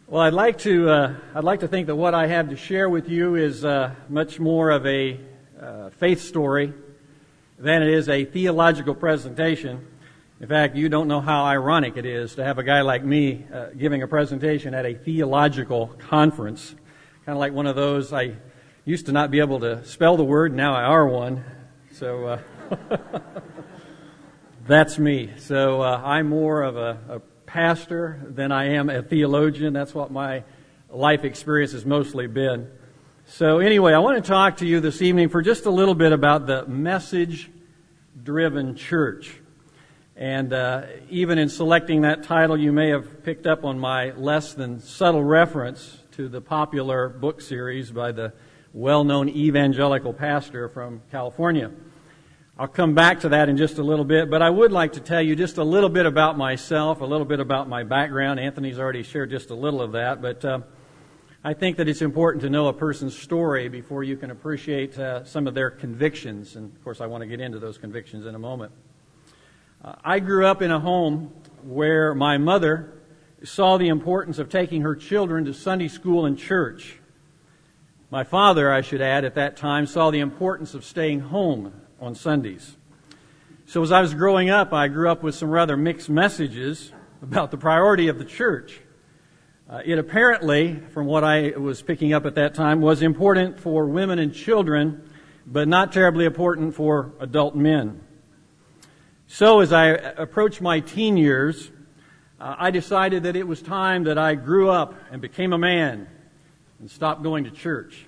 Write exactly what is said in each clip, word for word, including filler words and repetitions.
Well, I'd like to uh, I'd like to think that what I have to share with you is uh, much more of a uh, faith story than it is a theological presentation. In fact, you don't know how ironic it is to have a guy like me uh, giving a presentation at a theological conference. Kind of like one of those, I used to not be able to spell the word, now I are one. So uh, that's me. So uh, I'm more of a, a pastor than I am a theologian. That's what my life experience has mostly been. So anyway, I want to talk to you this evening for just a little bit about the message-driven church. And uh, even in selecting that title, you may have picked up on my less than subtle reference to the popular book series by the well-known evangelical pastor from California. I'll come back to that in just a little bit, but I would like to tell you just a little bit about myself, a little bit about my background. Anthony's already shared just a little of that, but uh, I think that it's important to know a person's story before you can appreciate uh, some of their convictions, and of course I want to get into those convictions in a moment. Uh, I grew up in a home where my mother saw the importance of taking her children to Sunday school and church. My father, I should add, at that time saw the importance of staying home on Sundays. So as I was growing up, I grew up with some rather mixed messages about the priority of the church. Uh, it apparently, from what I was picking up at that time, was important for women and children, but not terribly important for adult men. So as I approached my teen years, uh, I decided that it was time that I grew up and became a man and stopped going to church.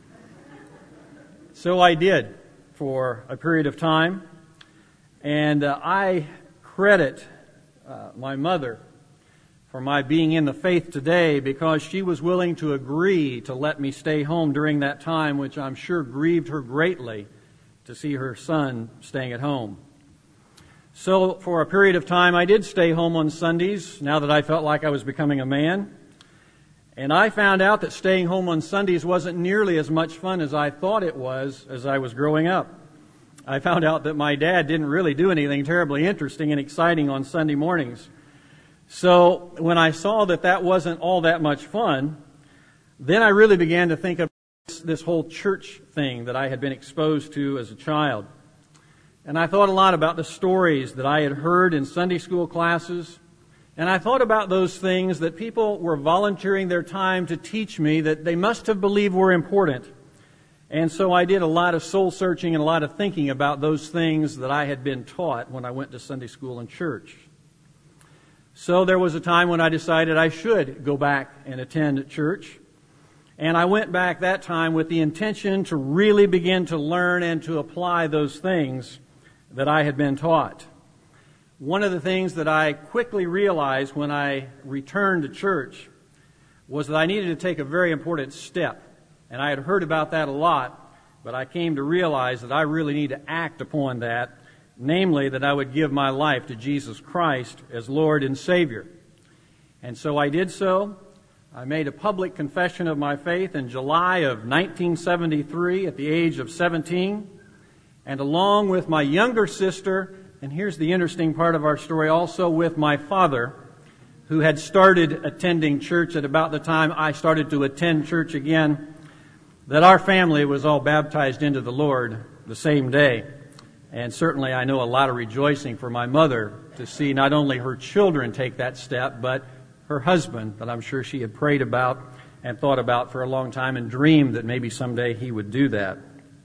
So I did for a period of time, and uh, I credit uh, my mother for my being in the faith today because she was willing to agree to let me stay home during that time, which I'm sure grieved her greatly to see her son staying at home. So for a period of time I did stay home on Sundays now that I felt like I was becoming a man. And I found out that staying home on Sundays wasn't nearly as much fun as I thought it was as I was growing up. I found out that my dad didn't really do anything terribly interesting and exciting on Sunday mornings. So when I saw that that wasn't all that much fun, then I really began to think of this, this whole church thing that I had been exposed to as a child. And I thought a lot about the stories that I had heard in Sunday school classes. And I thought about those things that people were volunteering their time to teach me that they must have believed were important. And so I did a lot of soul searching and a lot of thinking about those things that I had been taught when I went to Sunday school and church. So there was a time when I decided I should go back and attend church. And I went back that time with the intention to really begin to learn and to apply those things that I had been taught. One of the things that I quickly realized when I returned to church was that I needed to take a very important step. And I had heard about that a lot, but I came to realize that I really need to act upon that, namely that I would give my life to Jesus Christ as Lord and Savior. And so I did so. I made a public confession of my faith in July of nineteen seventy-three at the age of seventeen. And along with my younger sister, and here's the interesting part of our story, also with my father, who had started attending church at about the time I started to attend church again, that our family was all baptized into the Lord the same day. And certainly I know a lot of rejoicing for my mother to see not only her children take that step, but her husband, that I'm sure she had prayed about and thought about for a long time and dreamed that maybe someday he would do that.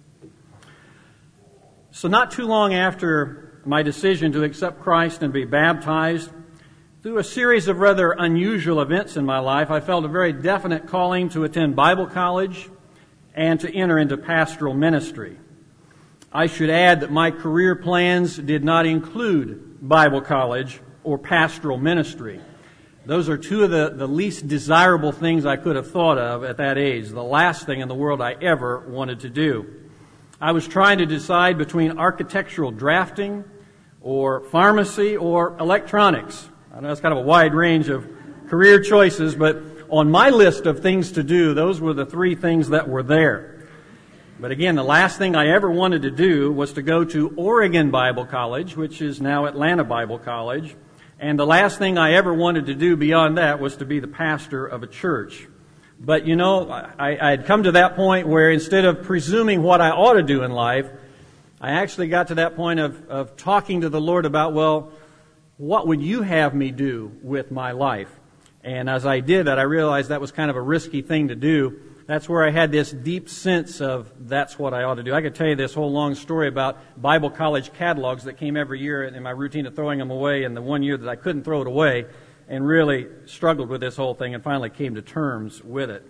So not too long after my decision to accept Christ and be baptized, through a series of rather unusual events in my life, I felt a very definite calling to attend Bible college and to enter into pastoral ministry. I should add that my career plans did not include Bible college or pastoral ministry. Those are two of the, the least desirable things I could have thought of at that age, the last thing in the world I ever wanted to do. I was trying to decide between architectural drafting or pharmacy or electronics. I know that's kind of a wide range of career choices, but on my list of things to do, those were the three things that were there. But again, the last thing I ever wanted to do was to go to Oregon Bible College, which is now Atlanta Bible College, And the last thing I ever wanted to do beyond that was to be the pastor of a church. But, you know, I, I had come to that point where instead of presuming what I ought to do in life, I actually got to that point of, of talking to the Lord about, well, what would you have me do with my life? And as I did that, I realized that was kind of a risky thing to do. That's where I had this deep sense of that's what I ought to do. I could tell you this whole long story about Bible college catalogs that came every year in my routine of throwing them away, and the one year that I couldn't throw it away, and really struggled with this whole thing and finally came to terms with it.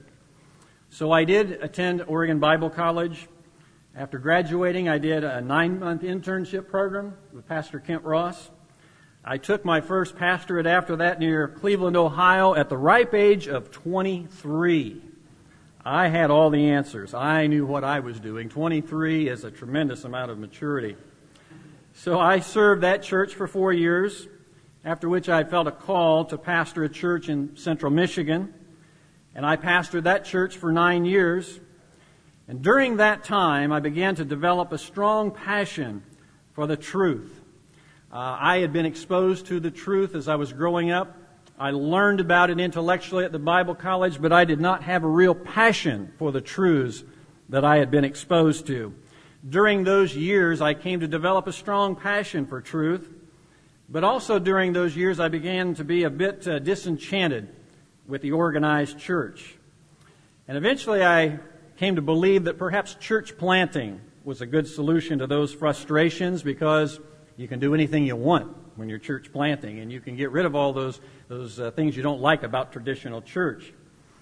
So I did attend Oregon Bible College. After graduating, I did a nine-month internship program with Pastor Kent Ross. I took my first pastorate after that near Cleveland, Ohio, at the ripe age of twenty-three. I had all the answers. I knew what I was doing. twenty-three is a tremendous amount of maturity. So I served that church for four years, after which I felt a call to pastor a church in central Michigan. And I pastored that church for nine years. And during that time, I began to develop a strong passion for the truth. Uh, I had been exposed to the truth as I was growing up. I learned about it intellectually at the Bible college, but I did not have a real passion for the truths that I had been exposed to. During those years, I came to develop a strong passion for truth, but also during those years, I began to be a bit uh, disenchanted with the organized church. And eventually, I came to believe that perhaps church planting was a good solution to those frustrations, because you can do anything you want when you're church planting, and you can get rid of all those those uh, things you don't like about traditional church.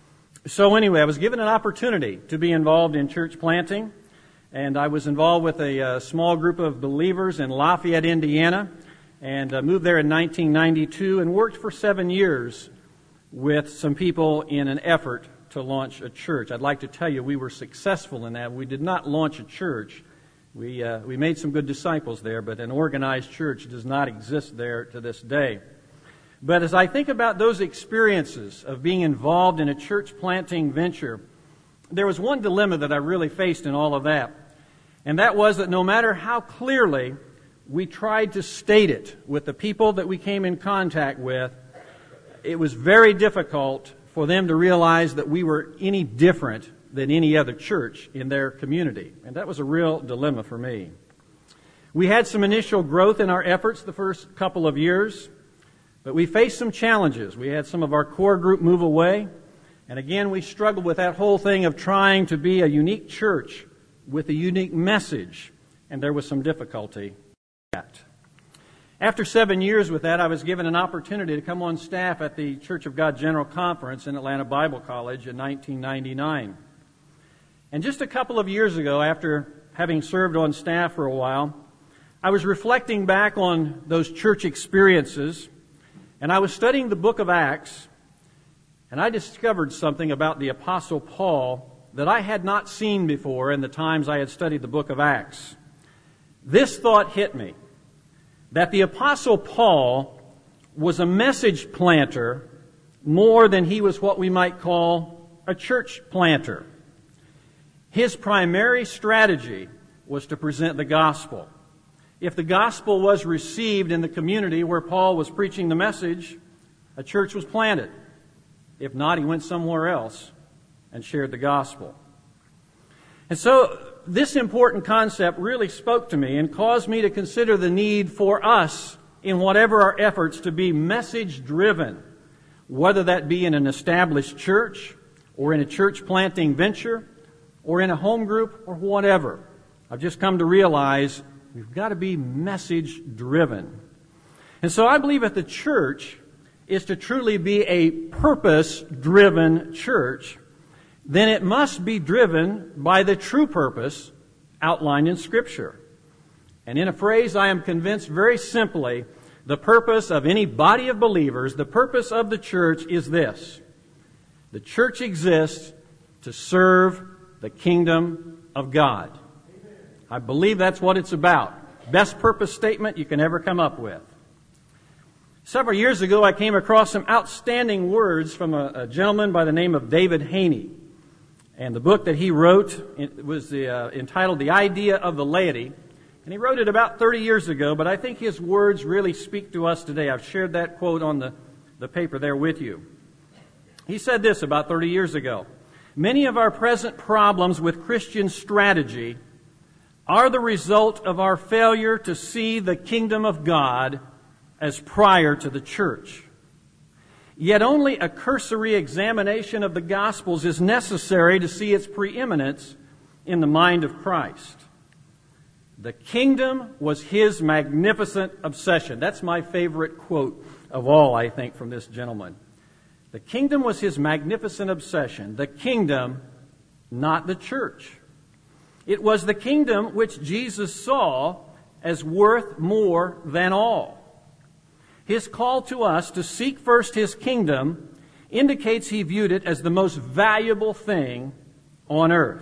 So anyway, I was given an opportunity to be involved in church planting, and I was involved with a uh, small group of believers in Lafayette, Indiana, and uh, moved there in nineteen ninety-two and worked for seven years with some people in an effort to launch a church. I'd like to tell you we were successful in that. We did not launch a church. We uh, we made some good disciples there, but an organized church does not exist there to this day. But as I think about those experiences of being involved in a church planting venture, there was one dilemma that I really faced in all of that. And that was that no matter how clearly we tried to state it with the people that we came in contact with, it was very difficult for them to realize that we were any different than any other church in their community. And that was a real dilemma for me. We had some initial growth in our efforts the first couple of years, but we faced some challenges. We had some of our core group move away, and again we struggled with that whole thing of trying to be a unique church with a unique message, and there was some difficulty with that. After seven years with that, I was given an opportunity to come on staff at the Church of God General Conference in Atlanta Bible College in nineteen ninety-nine. And just a couple of years ago, after having served on staff for a while, I was reflecting back on those church experiences, and I was studying the book of Acts, and I discovered something about the Apostle Paul that I had not seen before in the times I had studied the book of Acts. This thought hit me, that the Apostle Paul was a message planter more than he was what we might call a church planter. His primary strategy was to present the gospel. If the gospel was received in the community where Paul was preaching the message, a church was planted. If not, he went somewhere else and shared the gospel. And so this important concept really spoke to me and caused me to consider the need for us, in whatever our efforts, to be message-driven, whether that be in an established church or in a church planting venture or in a home group or whatever. I've just come to realize we've got to be message-driven. And so I believe that the church is to truly be a purpose-driven church, then it must be driven by the true purpose outlined in Scripture. And in a phrase I am convinced very simply, the purpose of any body of believers, the purpose of the church is this: the church exists to serve the kingdom of God. I believe that's what it's about. Best purpose statement you can ever come up with. Several years ago, I came across some outstanding words from a, a gentleman by the name of David Haney. And the book that he wrote was the, uh, entitled The Idea of the Laity. And he wrote it about thirty years ago, but I think his words really speak to us today. I've shared that quote on the, the paper there with you. He said this about thirty years ago. Many of our present problems with Christian strategy are the result of our failure to see the kingdom of God as prior to the church. Yet only a cursory examination of the Gospels is necessary to see its preeminence in the mind of Christ. The kingdom was his magnificent obsession. That's my favorite quote of all, I think, from this gentleman. The kingdom was his magnificent obsession. The kingdom, not the church. It was the kingdom which Jesus saw as worth more than all. His call to us to seek first his kingdom indicates he viewed it as the most valuable thing on earth.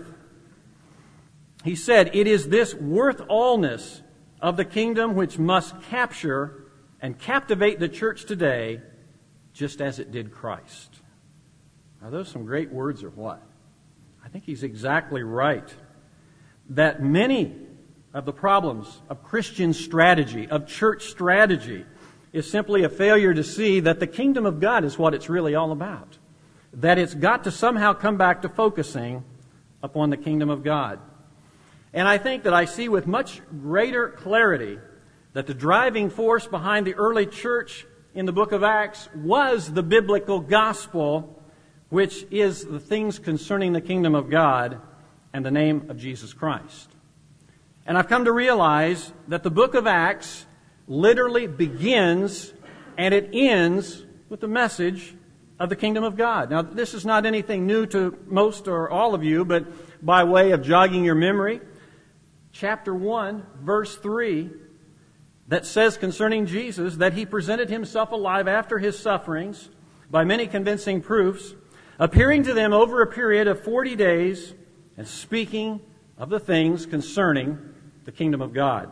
He said, it is this worth allness of the kingdom which must capture and captivate the church today, just as it did Christ. Are those some great words or what? I think he's exactly right. That many of the problems of Christian strategy, of church strategy, is simply a failure to see that the kingdom of God is what it's really all about. That it's got to somehow come back to focusing upon the kingdom of God. And I think that I see with much greater clarity that the driving force behind the early church in the book of Acts was the biblical gospel, which is the things concerning the kingdom of God and the name of Jesus Christ. And I've come to realize that the book of Acts literally begins and it ends with the message of the kingdom of God. Now, this is not anything new to most or all of you, but by way of jogging your memory, chapter one, verse three, that says concerning Jesus that he presented himself alive after his sufferings by many convincing proofs, appearing to them over a period of forty days and speaking of the things concerning the kingdom of God.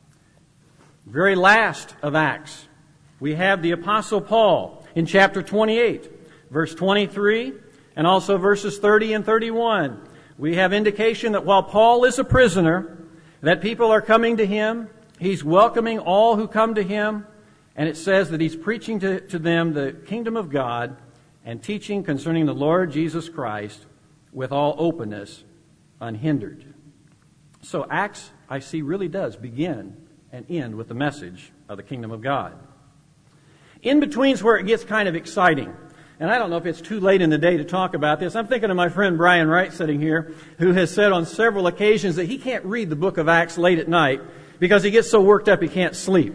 Very last of Acts, we have the Apostle Paul in chapter twenty-eight, verse twenty-three, and also verses thirty and thirty-one. We have indication that while Paul is a prisoner, that people are coming to him. He's welcoming all who come to him, and it says that he's preaching to, to them the kingdom of God and teaching concerning the Lord Jesus Christ with all openness, unhindered. So Acts, I see, really does begin and end with the message of the kingdom of God. In between's where it gets kind of exciting. And I don't know if it's too late in the day to talk about this. I'm thinking of my friend Brian Wright sitting here, who has said on several occasions that he can't read the book of Acts late at night because he gets so worked up he can't sleep.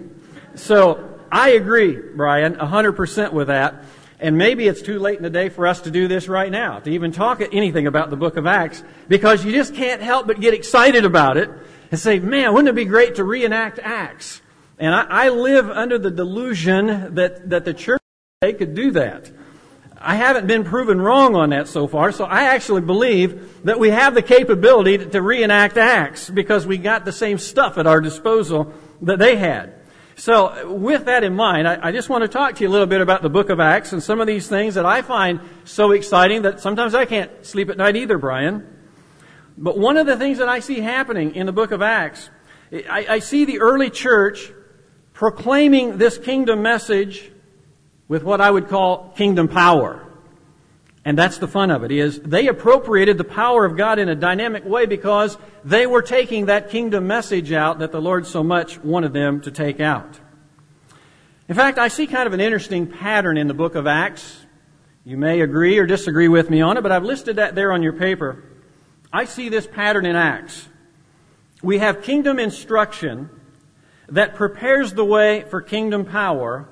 So I agree, Brian, one hundred percent with that. And maybe it's too late in the day for us to do this right now, to even talk anything about the book of Acts, because you just can't help but get excited about it and say, man, wouldn't it be great to reenact Acts? And I, I live under the delusion that, that the church today could do that. I haven't been proven wrong on that so far, so I actually believe that we have the capability to, to reenact Acts because we got the same stuff at our disposal that they had. So with that in mind, I, I just want to talk to you a little bit about the book of Acts and some of these things that I find so exciting that sometimes I can't sleep at night either, Brian. But one of the things that I see happening in the book of Acts, I, I see the early church proclaiming this kingdom message with what I would call kingdom power. And that's the fun of it, is they appropriated the power of God in a dynamic way because they were taking that kingdom message out that the Lord so much wanted them to take out. In fact, I see kind of an interesting pattern in the book of Acts. You may agree or disagree with me on it, but I've listed that there on your paper. I see this pattern in Acts. We have kingdom instruction that prepares the way for kingdom power.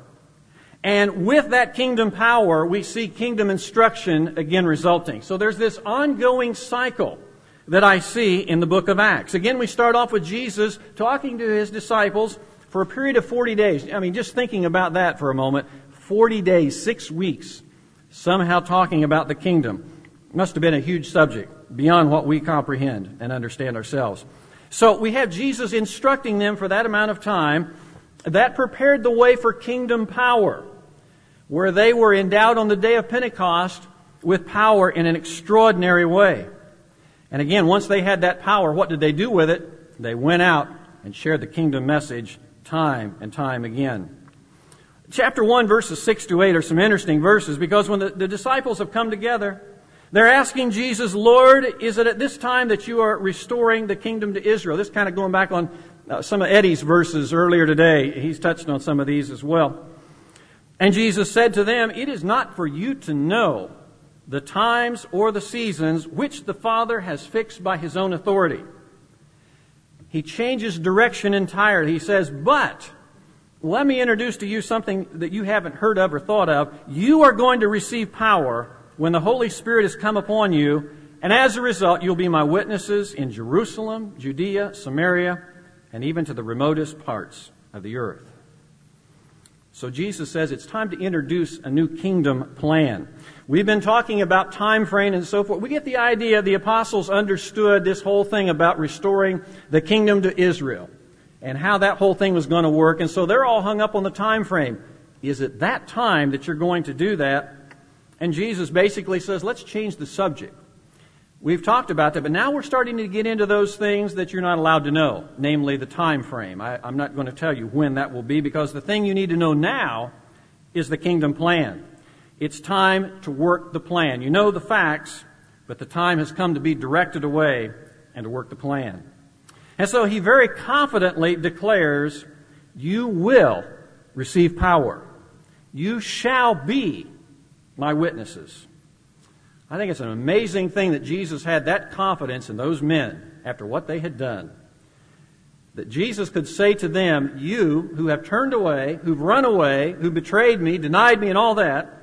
And with that kingdom power, we see kingdom instruction again resulting. So there's this ongoing cycle that I see in the book of Acts. Again, we start off with Jesus talking to his disciples for a period of forty days. I mean, just thinking about that for a moment. forty days, six weeks, somehow talking about the kingdom. Must have been a huge subject beyond what we comprehend and understand ourselves. So we have Jesus instructing them for that amount of time. That prepared the way for kingdom power, where they were endowed on the day of Pentecost with power in an extraordinary way. And again, once they had that power, what did they do with it? They went out and shared the kingdom message time and time again. Chapter one, verses six to eight are some interesting verses because when the, the disciples have come together, they're asking Jesus, Lord, is it at this time that you are restoring the kingdom to Israel? This kind of going back on uh, some of Eddie's verses earlier today. He's touched on some of these as well. And Jesus said to them, it is not for you to know the times or the seasons which the Father has fixed by His own authority. He changes direction entirely. He says, but let me introduce to you something that you haven't heard of or thought of. You are going to receive power when the Holy Spirit has come upon you, and as a result, you'll be my witnesses in Jerusalem, Judea, Samaria, and even to the remotest parts of the earth. So Jesus says it's time to introduce a new kingdom plan. We've been talking about time frame and so forth. We get the idea the apostles understood this whole thing about restoring the kingdom to Israel and how that whole thing was going to work. And so they're all hung up on the time frame. Is it that time that you're going to do that? And Jesus basically says, let's change the subject. We've talked about that, but now we're starting to get into those things that you're not allowed to know, namely the time frame. I, I'm not going to tell you when that will be because the thing you need to know now is the kingdom plan. It's time to work the plan. You know the facts, but the time has come to be directed away and to work the plan. And so he very confidently declares, you will receive power. You shall be my witnesses. I think it's an amazing thing that Jesus had that confidence in those men after what they had done. That Jesus could say to them, you who have turned away, who've run away, who betrayed me, denied me and all that,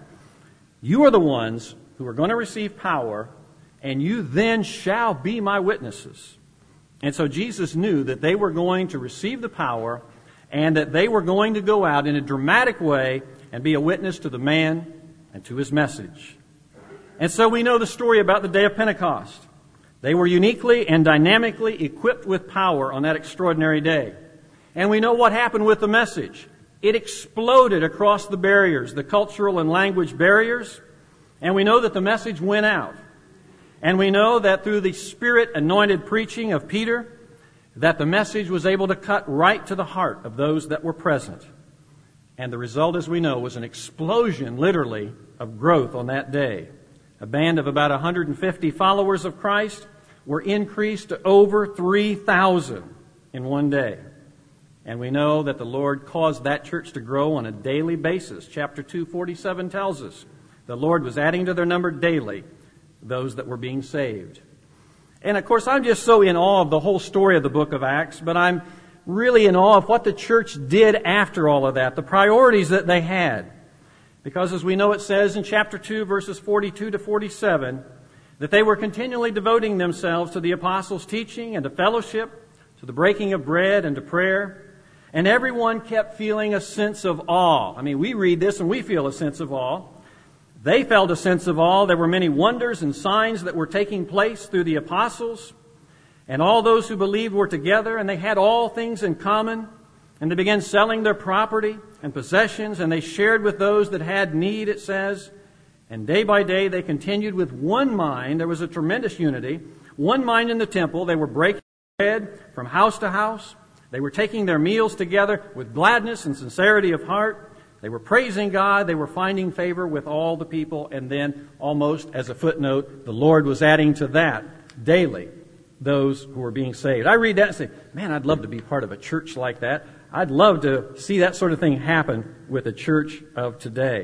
you are the ones who are going to receive power, and you then shall be my witnesses. And so Jesus knew that they were going to receive the power and that they were going to go out in a dramatic way and be a witness to the man and to his message. And so we know the story about the day of Pentecost. They were uniquely and dynamically equipped with power on that extraordinary day. And we know what happened with the message. It exploded across the barriers, the cultural and language barriers. And we know that the message went out. And we know that through the Spirit-anointed preaching of Peter, that the message was able to cut right to the heart of those that were present. And the result, as we know, was an explosion, literally, of growth on that day. A band of about one hundred fifty followers of Christ were increased to over three thousand in one day. And we know that the Lord caused that church to grow on a daily basis. Chapter two forty-seven tells us the Lord was adding to their number daily those that were being saved. And of course, I'm just so in awe of the whole story of the book of Acts, but I'm really in awe of what the church did after all of that, the priorities that they had. Because as we know, it says in chapter two, verses forty-two to forty-seven, that they were continually devoting themselves to the apostles' teaching and to fellowship, to the breaking of bread and to prayer. And everyone kept feeling a sense of awe. I mean, we read this and we feel a sense of awe. They felt a sense of awe. There were many wonders and signs that were taking place through the apostles. And all those who believed were together, and they had all things in common. And they began selling their property and possessions, and they shared with those that had need, it says. And day by day they continued with one mind. There was a tremendous unity. One mind in the temple. They were breaking bread from house to house. They were taking their meals together with gladness and sincerity of heart. They were praising God. They were finding favor with all the people. And then, almost as a footnote, the Lord was adding to that daily those who were being saved. I read that and say, man, I'd love to be part of a church like that. I'd love to see that sort of thing happen with the church of today.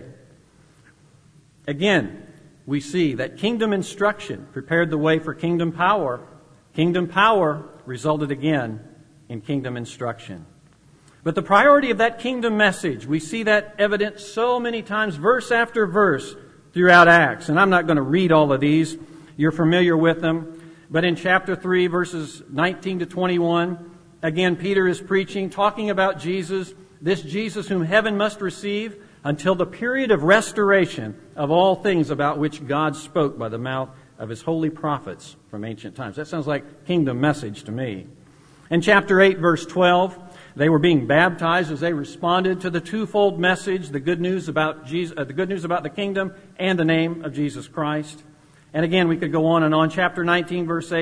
Again, we see that kingdom instruction prepared the way for kingdom power. Kingdom power resulted again in kingdom instruction. But the priority of that kingdom message, we see that evident so many times, verse after verse, throughout Acts. And I'm not going to read all of these. You're familiar with them. But in chapter three, verses nineteen to twenty-one, again, Peter is preaching, talking about Jesus, this Jesus whom heaven must receive until the period of restoration of all things about which God spoke by the mouth of His holy prophets from ancient times. That sounds like kingdom message to me. In chapter eight, verse twelve, they were being baptized as they responded to the twofold message, the good news about Jesus, uh, the good news about the kingdom and the name of Jesus Christ. And again, we could go on and on. Chapter nineteen, verse eight,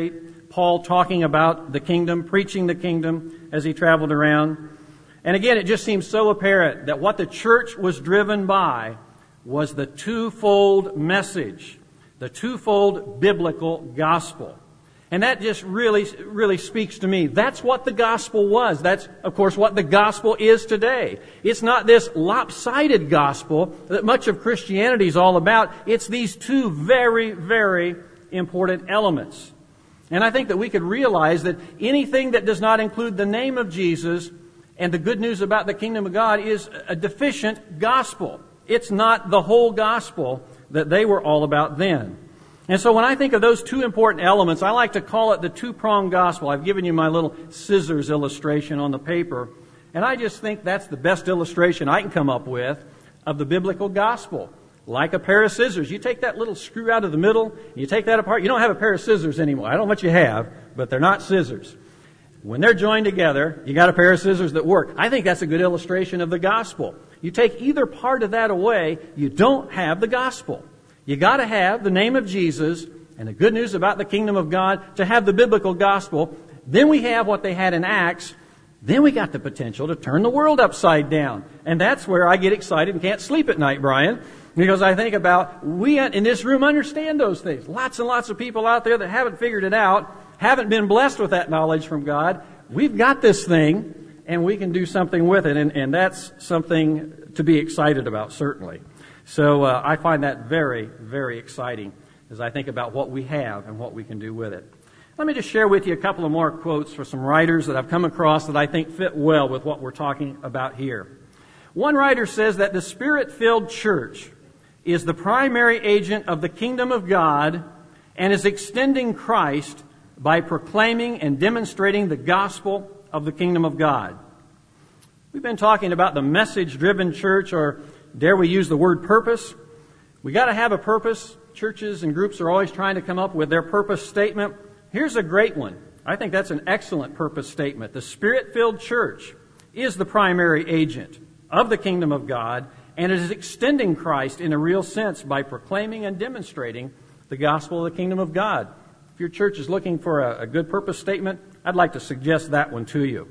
Paul talking about the kingdom, preaching the kingdom as he traveled around. And again, it just seems so apparent that what the church was driven by was the twofold message, the twofold biblical gospel. And that just really, really speaks to me. That's what the gospel was. That's, of course, what the gospel is today. It's not this lopsided gospel that much of Christianity is all about. It's these two very, very important elements. And I think that we could realize that anything that does not include the name of Jesus and the good news about the kingdom of God is a deficient gospel. It's not the whole gospel that they were all about then. And so when I think of those two important elements, I like to call it the two-pronged gospel. I've given you my little scissors illustration on the paper, and I just think that's the best illustration I can come up with of the biblical gospel. Like a pair of scissors. You take that little screw out of the middle, you take that apart. You don't have a pair of scissors anymore. I don't know what you have, but they're not scissors. When they're joined together, you got a pair of scissors that work. I think that's a good illustration of the gospel. You take either part of that away, you don't have the gospel. You got to have the name of Jesus and the good news about the kingdom of God to have the biblical gospel. Then we have what they had in Acts. Then we got the potential to turn the world upside down. And that's where I get excited and can't sleep at night, Brian, because I think about, we in this room understand those things. Lots and lots of people out there that haven't figured it out, haven't been blessed with that knowledge from God. We've got this thing, and we can do something with it, and, and that's something to be excited about, certainly. So uh, I find that very, very exciting as I think about what we have and what we can do with it. Let me just share with you a couple of more quotes for some writers that I've come across that I think fit well with what we're talking about here. One writer says that the Spirit-filled church is the primary agent of the kingdom of God and is extending Christ by proclaiming and demonstrating the gospel of the kingdom of God. We've been talking about the message-driven church, or dare we use the word purpose. We got to have a purpose. Churches and groups are always trying to come up with their purpose statement. Here's a great one. I think that's an excellent purpose statement. The Spirit-filled church is the primary agent of the kingdom of God, and it is extending Christ in a real sense by proclaiming and demonstrating the gospel of the kingdom of God. If your church is looking for a, a good purpose statement, I'd like to suggest that one to you.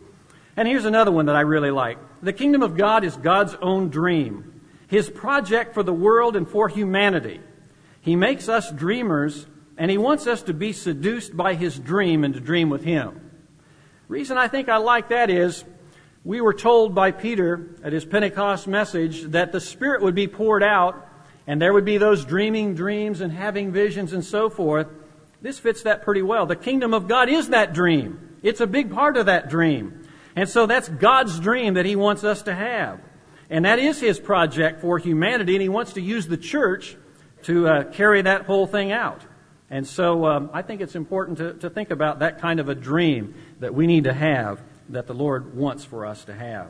And here's another one that I really like. The kingdom of God is God's own dream, His project for the world and for humanity. He makes us dreamers, and He wants us to be seduced by His dream and to dream with Him. The reason I think I like that is we were told by Peter at his Pentecost message that the Spirit would be poured out and there would be those dreaming dreams and having visions and so forth. This fits that pretty well. The kingdom of God is that dream. It's a big part of that dream. And so that's God's dream that He wants us to have. And that is His project for humanity, and He wants to use the church to uh, carry that whole thing out. And so um, I think it's important to, to think about that kind of a dream that we need to have, that the Lord wants for us to have.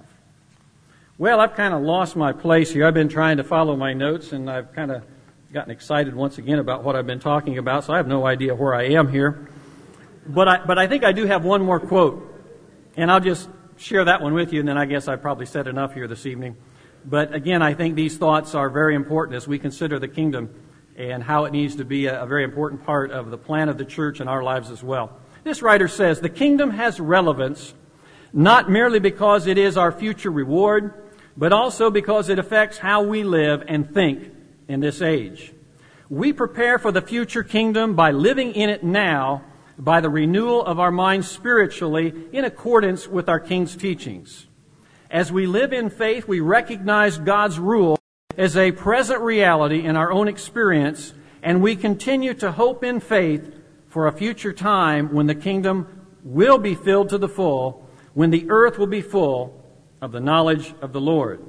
Well, I've kind of lost my place here. I've been trying to follow my notes, and I've kind of gotten excited once again about what I've been talking about, so I have no idea where I am here. But I, but I think I do have one more quote, and I'll just share that one with you, and then I guess I've probably said enough here this evening. But again, I think these thoughts are very important as we consider the kingdom and how it needs to be a, a very important part of the plan of the church in our lives as well. This writer says, the kingdom has relevance not merely because it is our future reward, but also because it affects how we live and think in this age. We prepare for the future kingdom by living in it now, by the renewal of our minds spiritually in accordance with our King's teachings. As we live in faith, we recognize God's rule as a present reality in our own experience, and we continue to hope in faith for a future time when the kingdom will be filled to the full, when the earth will be full of the knowledge of the Lord.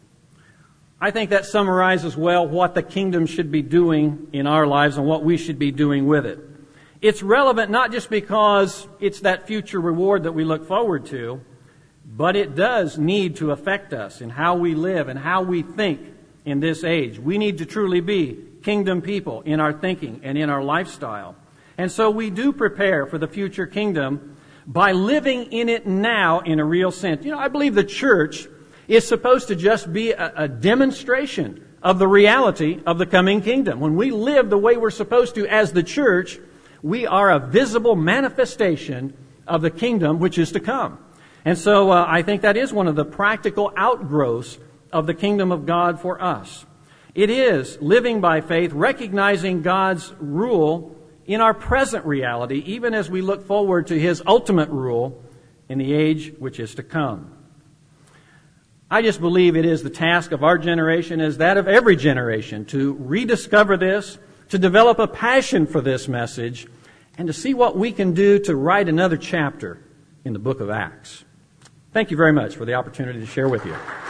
I think that summarizes well what the kingdom should be doing in our lives and what we should be doing with it. It's relevant not just because it's that future reward that we look forward to, but it does need to affect us in how we live and how we think in this age. We need to truly be kingdom people in our thinking and in our lifestyle. And so we do prepare for the future kingdom by living in it now in a real sense. You know, I believe the church is supposed to just be a, a demonstration of the reality of the coming kingdom. When we live the way we're supposed to as the church, We are a visible manifestation of the kingdom which is to come. And so uh, I think that is one of the practical outgrowths of the kingdom of God for us. It is living by faith, recognizing God's rule in our present reality, even as we look forward to His ultimate rule in the age which is to come. I just believe it is the task of our generation, as that of every generation, to rediscover this, to develop a passion for this message, and to see what we can do to write another chapter in the book of Acts. Thank you very much for the opportunity to share with you.